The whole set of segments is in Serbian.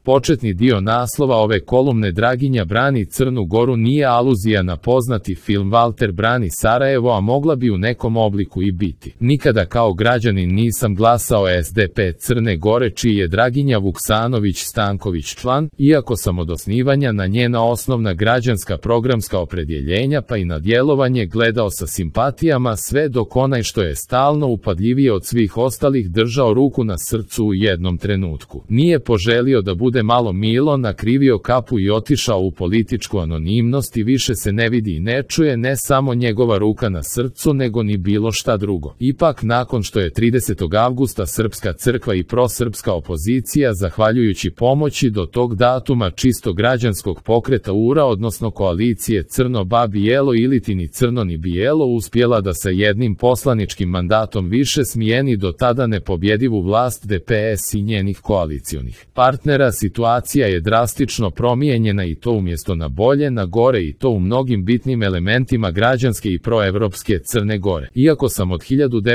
Početni dio naslova ove kolumne Draginja brani Crnu Goru nije aluzija na poznati film Valter brani Sarajevo, a mogla bi u nekom obliku i biti. Nikada kao građanin nisam glasao SDP Crne Gore, čiji je Draginja Vuksanović Stanković član, iako sam od osnivanja na njena osnovna građanska programska opredjeljenja pa i na djelovanje gledao sa simpatijama, sve dok onaj što je stalno upadljivije od svih ostalih držao ruku na srcu u jednom trenutku. Nije poželio da bude malo Milo, nakrivio kapu i otišao u političku anonimnost i više se ne vidi i ne čuje ne samo njegova ruka na srcu, nego ni bilo šta drugo. Ipak, nakon što je 30. avgusta Srpska crkva i prosrpska opozicija, zahvaljujući pomoći do tog datuma čisto građanskog pokreta URA, odnosno koalicije Crno-Ba-Bijelo iliti ni Crno ni Bijelo, uspjela da sa jednim poslaničkim mandatom više smijeni do tada nepobjedivu vlast DPS i njenih koalicionih partnera, situacija je drastično promijenjena i to umjesto na bolje, na gore, i to u mnogim bitnim elementima građanske i proevropske Crne Gore. Iako sam od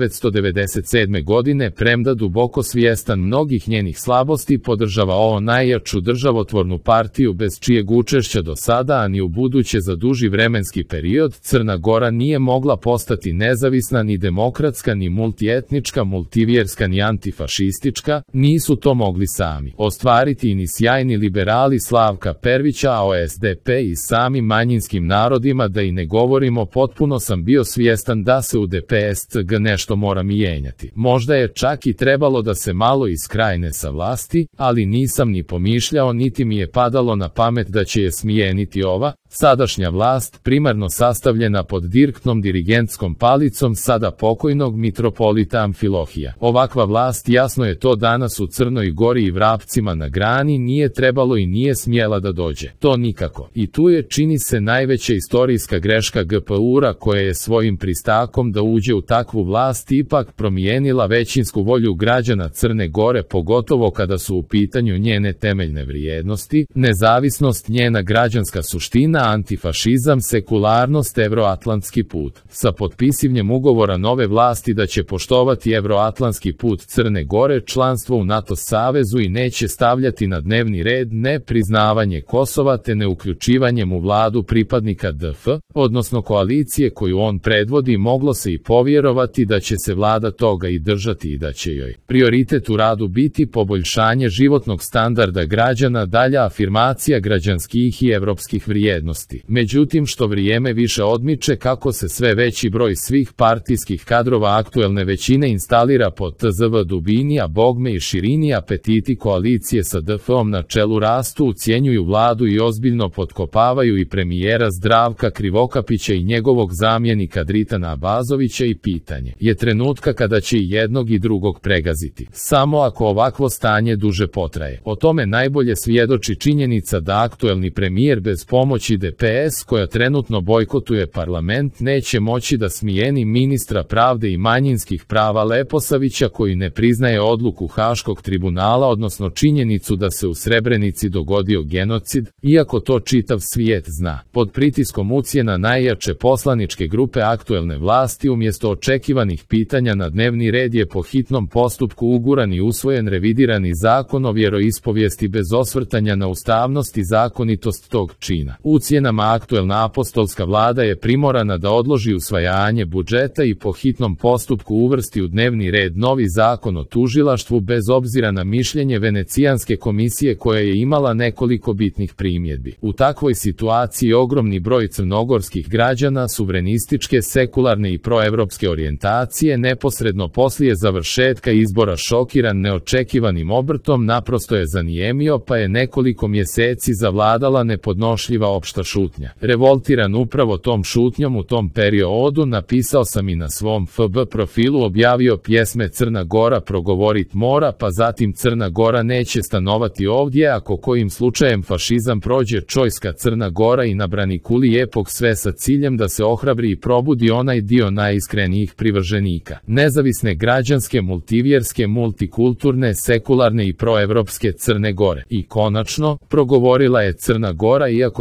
1997. godine, premda duboko svjestan mnogih njenih slabosti, podržavao najjaču državotvornu partiju bez čijeg učešća do sada, a ni u buduće za duži vremenski period, Crna Gora nije mogla postati nezavisna, ni demokratska, ni multietnička, multivjerska, ni antifašistička, nisu to mogli sami ostvariti ni sjajni liberali Slavka Pervića, a o SDP i samim manjinskim narodima da i ne govorimo. Potpuno sam bio svjestan da se u DPS-CG nešto mora mijenjati. Možda je čak i trebalo da se malo iskrajne sa vlasti, ali nisam ni pomišljao niti mi je padalo na pamet da će je smijeniti ova sadašnja vlast, primarno sastavljena pod direktnom dirigentskom palicom sada pokojnog mitropolita Amfilohija. Ovakva vlast, jasno je to danas u Crnoj Gori i vrapcima na grani, nije trebalo i nije smjela da dođe. To nikako. I tu je, čini se, najveća istorijska greška GPU-ra, koja je svojim pristakom da uđe u takvu vlast ipak promijenila većinsku volju građana Crne Gore, pogotovo kada su u pitanju njene temeljne vrijednosti, nezavisnost, njena građanska suština, antifašizam, sekularnost, evroatlantski put. Sa potpisivnjem ugovora nove vlasti da će poštovati evroatlantski put Crne Gore, članstvo u NATO savezu i neće stavljati na dnevni red nepriznavanje Kosova te neuključivanjem u vladu pripadnika DF, odnosno koalicije koju on predvodi, moglo se i povjerovati da će se vlada toga i držati i da će joj prioritet u radu biti poboljšanje životnog standarda građana, dalja afirmacija građanskih i evropskih vrijednosti. Međutim, što vrijeme više odmiče, kako se sve veći broj svih partijskih kadrova aktuelne većine instalira pod TZV dubini, a bogme i širini, apetiti koalicije sa DF-om na čelu rastu, ucjenjuju vladu i ozbiljno potkopavaju i premijera Zdravka Krivokapića i njegovog zamjenika Dritana Abazovića, i pitanje je trenutka kada će i jednog i drugog pregaziti. Samo ako ovakvo stanje duže potraje. O tome najbolje svjedoči činjenica da aktuelni premijer bez pomoći DPS, koja trenutno bojkotuje parlament, neće moći da smijeni ministra pravde i manjinskih prava Leposavića, koji ne priznaje odluku Haškog tribunala, odnosno činjenicu da se u Srebrenici dogodio genocid, iako to čitav svijet zna. Pod pritiskom ucjena najjače poslaničke grupe aktuelne vlasti, umjesto očekivanih pitanja na dnevni red je po hitnom postupku uguran i usvojen revidirani zakon o vjeroispovijesti bez osvrtanja na ustavnost i zakonitost tog čina. Ucjenama aktuelna apostolska vlada je primorana da odloži usvajanje budžeta i po hitnom postupku uvrsti u dnevni red novi zakon o tužilaštvu bez obzira na mišljenje Venecijanske komisije, koja je imala nekoliko bitnih primjedbi. U takvoj situaciji ogromni broj crnogorskih građana suverenističke, sekularne i proevropske orijentacije neposredno poslije završetka izbora, šokiran neočekivanim obrtom, naprosto je zanijemio, pa je nekoliko mjeseci zavladala nepodnošljiva opšta šutnja. Revoltiran upravo tom šutnjom u tom periodu, napisao sam i na svom FB profilu objavio pjesme Crna Gora progovorit mora, pa zatim Crna Gora neće stanovati ovdje, ako kojim slučajem fašizam prođe, čojska Crna Gora i nabrani kuli epok, sve sa ciljem da se ohrabri i probudi onaj dio najiskrenijih privrženika nezavisne građanske, multivjerske, multikulturne, sekularne i proevropske Crne Gore. I konačno, progovorila je Crna Gora, iako se i dalje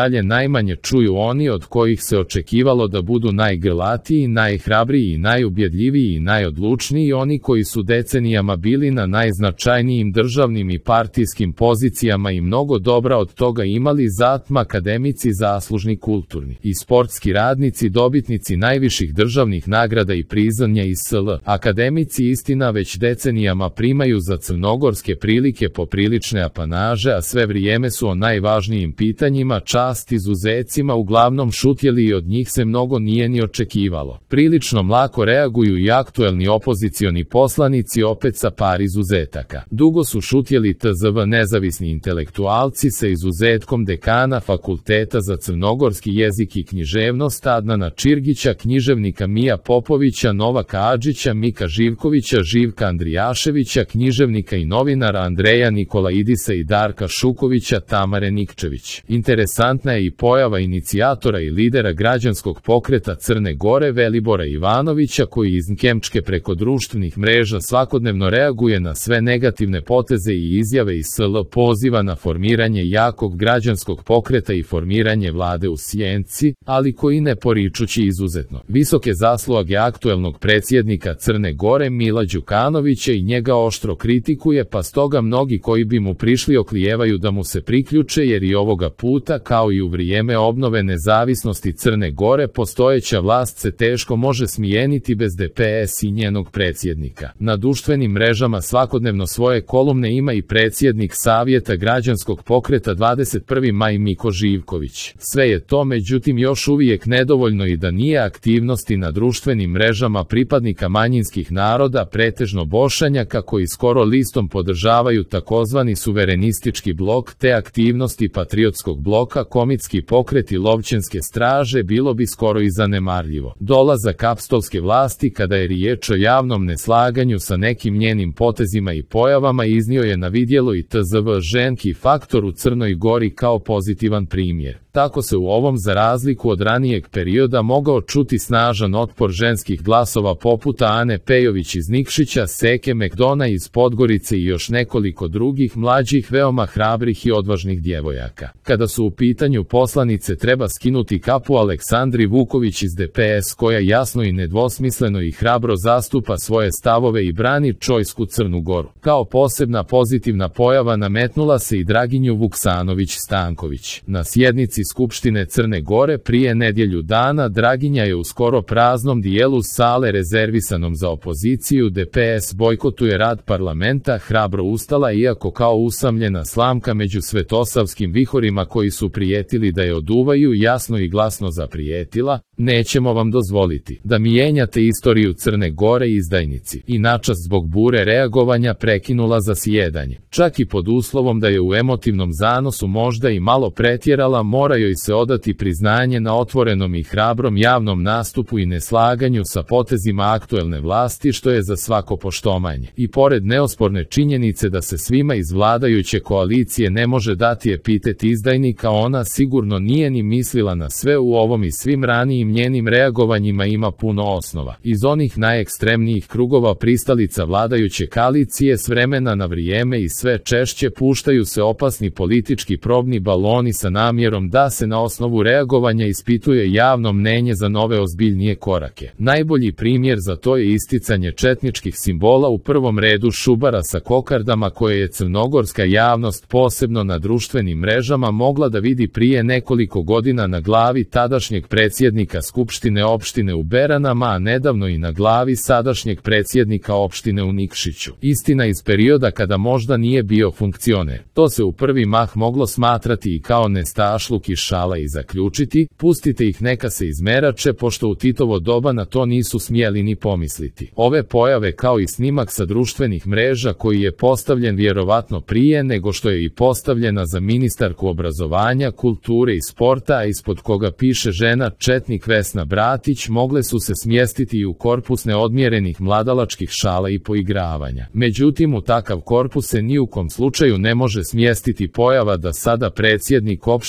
dalje najmanje čuju oni od kojih se očekivalo da budu najgrlatiji, najhrabriji, najubjedljiviji i najodlučniji, oni koji su decenijama bili na najznačajnijim državnim i partijskim pozicijama i mnogo dobra od toga imali, zatim akademici, zaslužni kulturni i sportski radnici, dobitnici najviših državnih nagrada i priznanja iz SL. Akademici, istina, već decenijama primaju za crnogorske prilike poprilične apanaže, a sve vrijeme su o najvažnijim pitanjima, čast izuzecima, uglavnom šutjeli i od njih se mnogo nije ni očekivalo. Prilično mlako reaguju i aktuelni opozicioni poslanici, opet sa par izuzetaka. Dugo su šutjeli tzv. Nezavisni intelektualci, sa izuzetkom dekana Fakulteta za crnogorski jezik i književnost Adnana Čirgića, književnika Mija Popovića, Novaka Adžića, Mika Živkovića, Živka Andrijaševića, književnika i novinara Andreja Nikolaidisa i Darka Šukovića, Tamare Nikčević. Interesantna je i pojava inicijatora i lidera građanskog pokreta Crne Gore Velibora Ivanovića, koji iz Nkemčke preko društvenih mreža svakodnevno reaguje na sve negativne poteze i izjave iz SL, poziva na formiranje jakog građanskog pokreta i formiranje vlade u sjenci, ali koji ne poričući izuzetno visoke zasluge aktuelnog predsjednika Crne Gore Mila Đukanovića i njega oštro kritikuje, pa stoga mnogi koji bi mu prišli oklijevaju da mu se priključe, jer i ovoga puta, kao i u vrijeme obnove nezavisnosti Crne Gore, postojeća vlast se teško može smijeniti bez DPS i njenog predsjednika. Na društvenim mrežama svakodnevno svoje kolumne ima i predsjednik Savjeta građanskog pokreta 21. maj Miko Živković. Sve je to međutim još uvijek nedovoljno i da nije aktivnosti na društvenim mrežama pripadnika manjinskih naroda, pretežno Bošnjaka, koji skoro listom podržavaju takozvani suverenistički blok, te aktivnosti patriotskog bloka, komitski pokret i lovčanske straže, bilo bi skoro i zanemarljivo. Dolazak apostolske vlasti, kada je riječ o javnom neslaganju sa nekim njenim potezima i pojavama, iznio je na vidjelo i tzv. ženski faktor u Crnoj Gori kao pozitivan primjer. Tako se u ovom, za razliku od ranijeg perioda, mogao čuti snažan otpor ženskih glasova poput Ane Pejović iz Nikšića, Seke Mekdona iz Podgorice i još nekoliko drugih mlađih, veoma hrabrih i odvažnih djevojaka. Kada su u pitanju poslanice, treba skinuti kapu Aleksandri Vuković iz DPS, koja jasno i nedvosmisleno i hrabro zastupa svoje stavove i brani čojsku Crnu Goru. Kao posebna pozitivna pojava nametnula se i Draginju Vuksanović Stanković. Na sjednici Skupštine Crne Gore prije nedjelju dana Draginja je u skoro praznom dijelu sale rezervisanom za opoziciju DPS bojkotuje rad parlamenta hrabro ustala, iako kao usamljena slamka među svetosavskim vihorima koji su prijetili da je oduvaju, jasno i glasno zaprijetila: nećemo vam dozvoliti da mijenjate istoriju Crne Gore, izdajnici. I načas zbog bure reagovanja prekinula zasjedanje. Čak i pod uslovom da je u emotivnom zanosu možda i malo pretjerala, mora joj se odati priznanje na otvorenom i hrabrom javnom nastupu i neslaganju sa potezima aktuelne vlasti, što je za svako poštovanje. I pored neosporne činjenice da se svima iz vladajuće koalicije ne može dati epitet izdajnika, ona sigurno nije ni mislila na sve u ovom i svim ranijim njenim reagovanjima ima puno osnova. Iz onih najekstremnijih krugova pristalica vladajuće koalicije s vremena na vrijeme i sve češće puštaju se opasni politički probni baloni sa namjerom da se na osnovu reagovanja ispituje javno mnenje za nove ozbiljnije korake. Najbolji primjer za to je isticanje četničkih simbola, u prvom redu šubara sa kokardama, koje je crnogorska javnost posebno na društvenim mrežama mogla da vidi prije nekoliko godina na glavi tadašnjeg predsjednika Skupštine opštine u Beranama, a nedavno i na glavi sadašnjeg predsjednika opštine u Nikšiću. Istina, iz perioda kada možda nije bio funkcioner. To se u prvi mah moglo smatrati i kao nestašluk i šala i zaključiti: pustite ih neka se izmerače, pošto u Titovo doba na to nisu smjeli ni pomisliti. Ove pojave, kao i snimak sa društvenih mreža koji je postavljen vjerovatno prije nego što je i postavljena za ministarku obrazovanja, kulture i sporta, a ispod koga piše žena četnik Vesna Bratić, mogle su se smjestiti i u korpus neodmjerenih mladalačkih šala i poigravanja. Međutim, u takav korpus se ni u kom slučaju ne može smjestiti pojava da sada predsjednik opštine Nikšić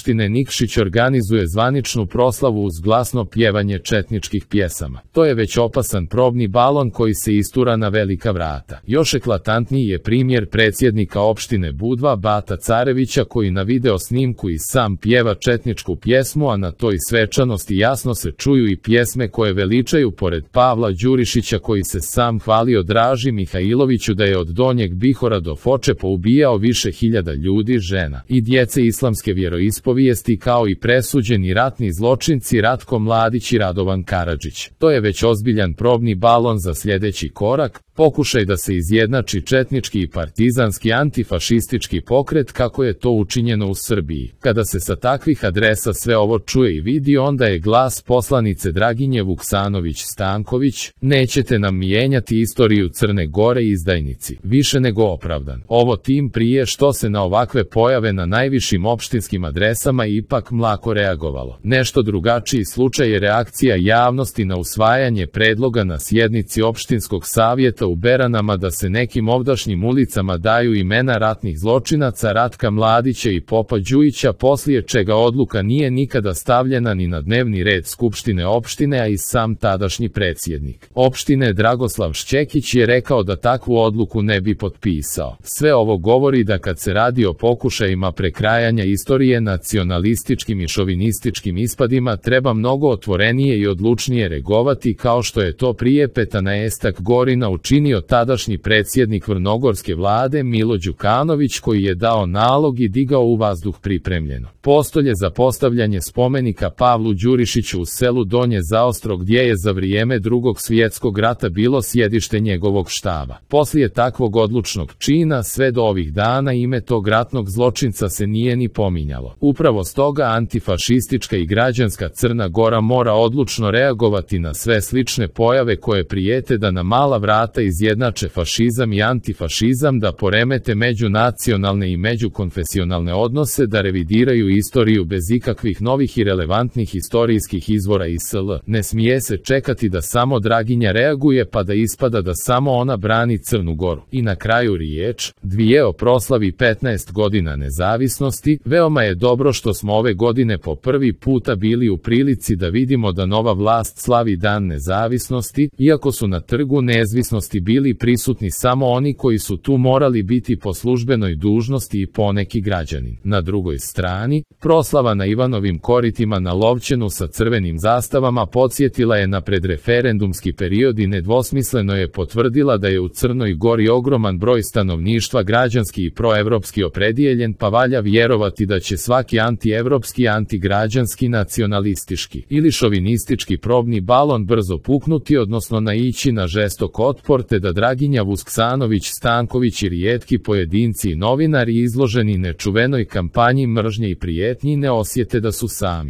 Nikšić organizuje zvaničnu proslavu uz glasno pjevanje četničkih pjesama. To je već opasan probni balon koji se istura na velika vrata. Još eklatantniji je primjer predsjednika opštine Budva Bata Carevića koji na video snimku i sam pjeva četničku pjesmu, a na toj svečanosti jasno se čuju i pjesme koje veličaju pored Pavla Đurišića koji se sam hvalio Draži Mihajloviću da je od Donjeg Bihora do Foče poubijao više hiljada ljudi, žena i djece islamske vjeroispovijesti kao i presuđeni ratni zločinci Ratko Mladić i Radovan Karadžić. To je već ozbiljan probni balon za sljedeći korak, pokušaj da se izjednači četnički i partizanski antifašistički pokret kako je to učinjeno u Srbiji. Kada se sa takvih adresa sve ovo čuje i vidi, onda je glas poslanice Draginje Vuksanović-Stanković: nećete nam mijenjati istoriju Crne Gore, izdajnici, više nego opravdan. Ovo tim prije što se na ovakve pojave na najvišim opštinskim adresama ipak mlako reagovalo. Nešto drugačiji slučaj je reakcija javnosti na usvajanje predloga na sjednici opštinskog savjeta u Beranama da se nekim ovdašnjim ulicama daju imena ratnih zločinaca Ratka Mladića i Popa Đujića, poslije čega odluka nije nikada stavljena ni na dnevni red Skupštine opštine, a i sam tadašnji predsjednik opštine Dragoslav Šćekić je rekao da takvu odluku ne bi potpisao. Sve ovo govori da kad se radi o pokušajima prekrajanja istorije nacionalističkim i šovinističkim ispadima treba mnogo otvorenije i odlučnije reagovati, kao što je to prije 15 godina učinio tadašnji predsjednik vrnogorske vlade Milo Đukanović, koji je dao nalog i digao u vazduh pripremljeno postolje za postavljanje spomenika Pavlu Đurišiću u selu Donje Zaostro, gdje je za vrijeme Drugog svjetskog rata bilo sjedište njegovog štaba. Poslije takvog odlučnog čina sve do ovih dana ime tog ratnog zločinca se nije ni pominjalo. Upravo stoga antifašistička i građanska Crna Gora mora odlučno reagovati na sve slične pojave koje prijete da na mala vrata izjednače fašizam i antifašizam, da poremete međunacionalne i međukonfesionalne odnose, da revidiraju istoriju bez ikakvih novih i relevantnih historijskih izvora i sl. Ne smije se čekati da samo Draginja reaguje pa da ispada da samo ona brani Crnu Goru. I na kraju riječ, dvije o proslavi 15 godina nezavisnosti. Veoma je dobro što smo ove godine po prvi puta bili u prilici da vidimo da nova vlast slavi dan nezavisnosti, iako su na Trgu nezavisnosti bili prisutni samo oni koji su tu morali biti po službenoj dužnosti i poneki građanin. Na drugoj strani, proslava na Ivanovim koritima na Lovćenu sa crvenim zastavama podsjetila je na predreferendumski period i nedvosmisleno je potvrdila da je u Crnoj Gori ogroman broj stanovništva građanski i proevropski opredijeljen, pa valja vjerovati da će svaki antievropski, antigrađanski, nacionalistički ili šovinistički probni balon brzo puknuti, odnosno naići na žestok otpor, te da Draginja Vuksanović-Stanković i rijetki pojedinci i novinari izloženi nečuvenoj kampanji mržnje i prijetnji ne osjete da su sami.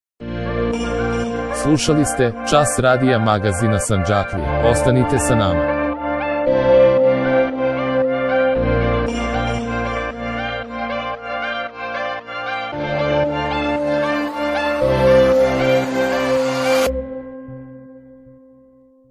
Slušali ste Čas radija magazina Sandžaklije. Ostanite sa nama.